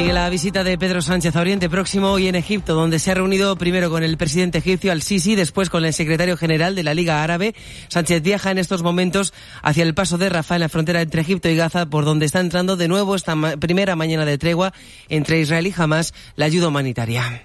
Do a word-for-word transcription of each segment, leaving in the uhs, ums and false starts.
Sigue la visita de Pedro Sánchez a Oriente Próximo y en Egipto, donde se ha reunido primero con el presidente egipcio Al-Sisi, después con el secretario general de la Liga Árabe. Sánchez viaja en estos momentos hacia el paso de Rafah, en la frontera entre Egipto y Gaza, por donde está entrando de nuevo esta ma- primera mañana de tregua entre Israel y Hamás la ayuda humanitaria.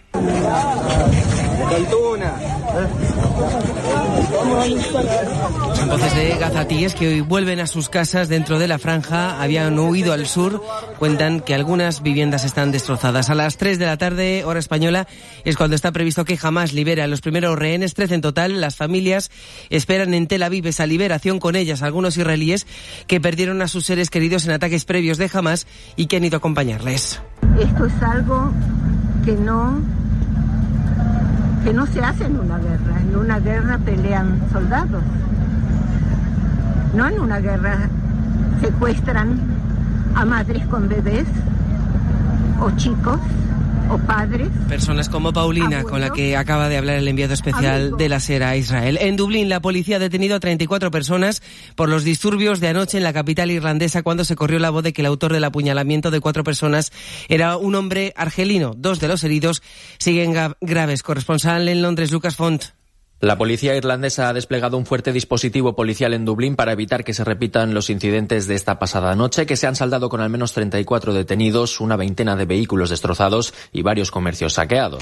Son voces de gazatíes que hoy vuelven a sus casas dentro de la franja. Habían huido al sur. Cuentan que algunas viviendas están destrozadas. A las tres de la tarde, hora española, es cuando está previsto que Hamás libere a los primeros rehenes, trece en total. Las familias esperan en Tel Aviv esa liberación, con ellas algunos israelíes que perdieron a sus seres queridos en ataques previos de Hamás y que han ido a acompañarles. Esto es algo que no... que no se hace en una guerra. En una guerra pelean soldados. No en una guerra secuestran a madres con bebés, o chicos, o padres. Personas como Paulina, abuelos, con la que acaba de hablar el enviado especial amigos. de la SER a Israel. En Dublín, la policía ha detenido a treinta y cuatro personas por los disturbios de anoche en la capital irlandesa, cuando se corrió la voz de que el autor del apuñalamiento de cuatro personas era un hombre argelino. Dos de los heridos siguen ga- graves. Corresponsal en Londres, Lucas Font. La policía irlandesa ha desplegado un fuerte dispositivo policial en Dublín para evitar que se repitan los incidentes de esta pasada noche, que se han saldado con al menos treinta y cuatro detenidos, una veintena de vehículos destrozados y varios comercios saqueados.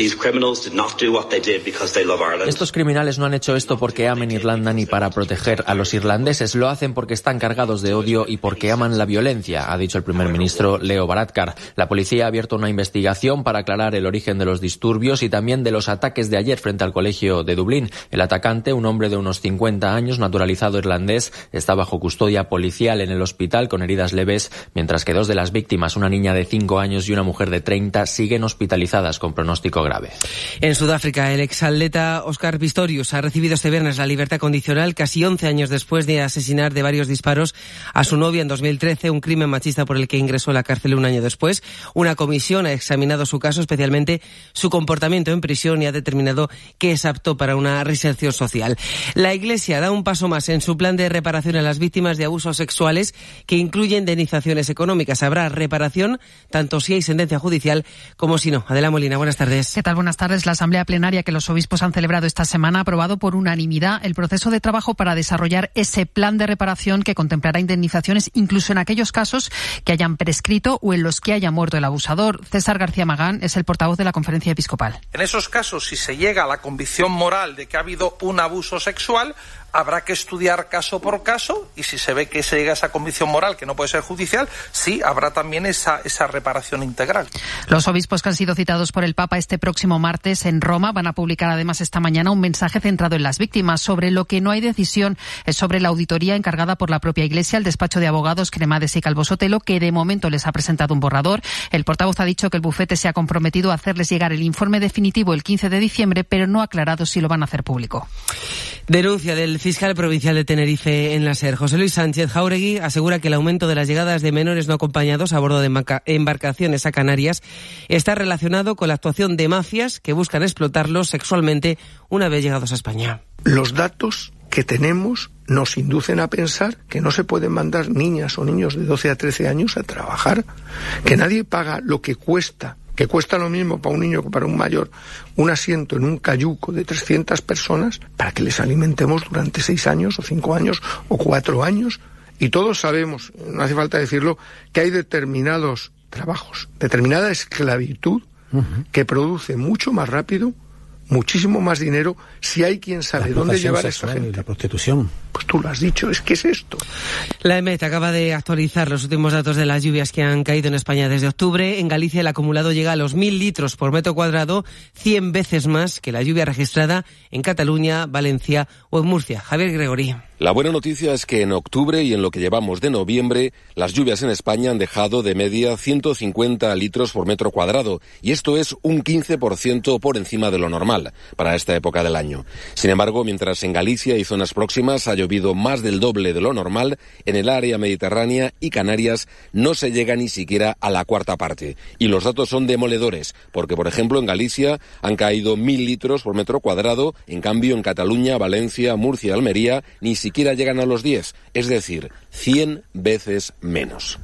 Estos criminales no han hecho esto porque amen Irlanda ni para proteger a los irlandeses, lo hacen porque están cargados de odio y porque aman la violencia, ha dicho el primer ministro Leo Varadkar. La policía ha abierto una investigación para aclarar el origen de los disturbios y también de los ataques de ayer frente al colegio de Dublín. El atacante, un hombre de unos cincuenta años, naturalizado irlandés, está bajo custodia policial en el hospital con heridas leves, mientras que dos de las víctimas, una niña de cinco años y una mujer de treinta, siguen hospitalizadas con pronóstico grave. En Sudáfrica, el exatleta Oscar Pistorius ha recibido este viernes la libertad condicional casi once años después de asesinar de varios disparos a su novia en dos mil trece, un crimen machista por el que ingresó a la cárcel un año después. Una comisión ha examinado su caso, especialmente su comportamiento en prisión, y ha determinado que es apto para una reinserción social. La Iglesia da un paso más en su plan de reparación a las víctimas de abusos sexuales, que incluye indemnizaciones económicas. Habrá reparación tanto si hay sentencia judicial como si no. Adela Molina, buenas tardes. ¿Qué tal? Buenas tardes. La asamblea plenaria que los obispos han celebrado esta semana ha aprobado por unanimidad el proceso de trabajo para desarrollar ese plan de reparación que contemplará indemnizaciones incluso en aquellos casos que hayan prescrito o en los que haya muerto el abusador. César García Magán es el portavoz de la Conferencia Episcopal. En esos casos, si se llega a la convicción moral de que ha habido un abuso sexual, habrá que estudiar caso por caso, y si se ve que se llega a esa convicción moral, que no puede ser judicial, sí, habrá también esa, esa reparación integral. Los obispos que han sido citados por el Papa este próximo martes en Roma van a publicar además esta mañana un mensaje centrado en las víctimas. Sobre lo que no hay decisión es sobre la auditoría encargada por la propia Iglesia al despacho de abogados Cremades y Calvo Sotelo, que de momento les ha presentado un borrador. El portavoz ha dicho que el bufete se ha comprometido a hacerles llegar el informe definitivo el quince de diciembre, pero no ha aclarado si lo van a hacer público. Denuncia del fiscal provincial de Tenerife en la SER. José Luis Sánchez Jáuregui asegura que el aumento de las llegadas de menores no acompañados a bordo de embarcaciones a Canarias está relacionado con la actuación de mafias que buscan explotarlos sexualmente una vez llegados a España. Los datos que tenemos nos inducen a pensar que no se pueden mandar niñas o niños de doce a trece años a trabajar, que nadie paga lo que cuesta, que cuesta lo mismo para un niño que para un mayor, un asiento en un cayuco de trescientas personas para que les alimentemos durante seis años o cinco años o cuatro años. Y todos sabemos, no hace falta decirlo, que hay determinados trabajos, determinada esclavitud uh-huh. que produce mucho más rápido, muchísimo más dinero, si hay quien sabe dónde llevar a esa gente. La prostitución. Pues tú lo has dicho, es que es esto. La EMET acaba de actualizar los últimos datos de las lluvias que han caído en España desde octubre. En Galicia el acumulado llega a los mil litros por metro cuadrado, cien veces más que la lluvia registrada en Cataluña, Valencia o en Murcia. Javier Gregorí. La buena noticia es que en octubre y en lo que llevamos de noviembre, las lluvias en España han dejado de media ciento cincuenta litros por metro cuadrado, y esto es un quince por ciento por encima de lo normal para esta época del año. Sin embargo, mientras en Galicia y zonas próximas ha llovido más del doble de lo normal, en el área mediterránea y Canarias no se llega ni siquiera a la cuarta parte. Y los datos son demoledores, porque por ejemplo en Galicia han caído mil litros por metro cuadrado, en cambio en Cataluña, Valencia, Murcia y Almería ni siquiera llegan a los diez, es decir, cien veces menos.